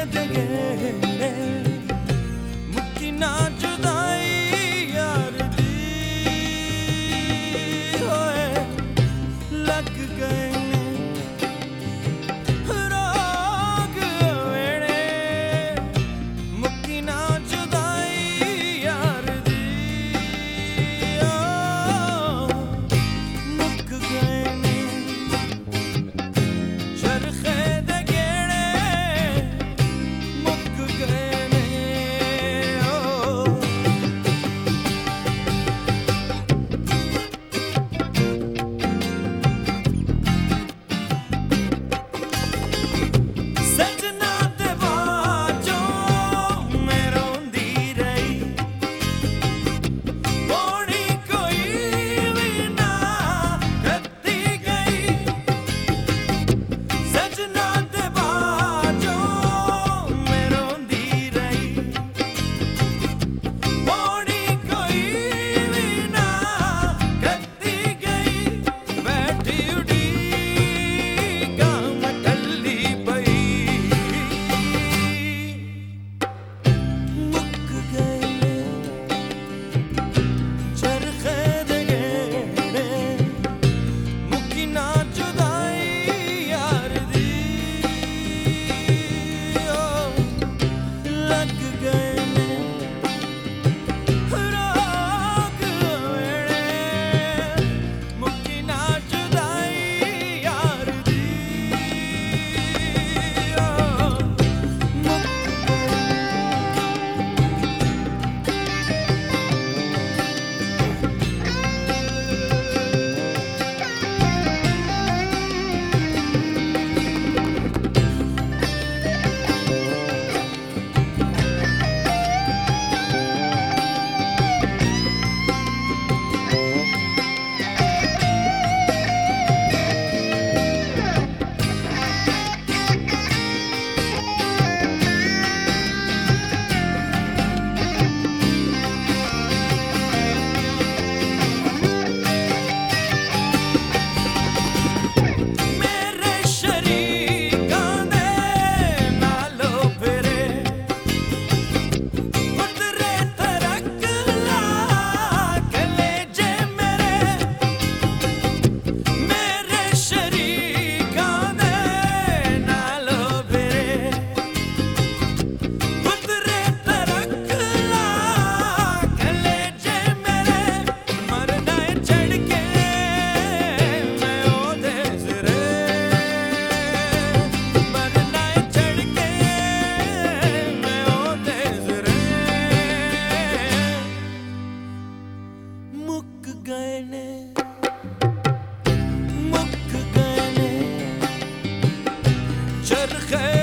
दे गेड़े मुक्की ना जुदाई यार दी होए लग गए राग वेड़े मुक्की ना जुदाई यार दी मुक गए चरखे दे गेड़े मुक गए सजना ते बाजों मैं रोंदी रही पौड़ी कोई भी ना करती गई सजना ते बाजों मैं रोंदी रही पौड़ी कोई भी ना करती गई बैठी उड़ीका मैं टल्ली पई मुक गए चरखे दे गेड़े मुक्की ना जुदाई यार दी लग गए राग वेड़े मुक्की ना जुदाई यार दी मुक मेरे शरीकां दे नालो फिरे उतरे तरक ला कलेजे मेरे शरीकां दे नालो फिरे उतरे तरक ला कलेजे मरना है चढ़ के मैं ओदे सिरे मरना है चढ़ के मैं ओदे सिरे मुक गए ने चरखे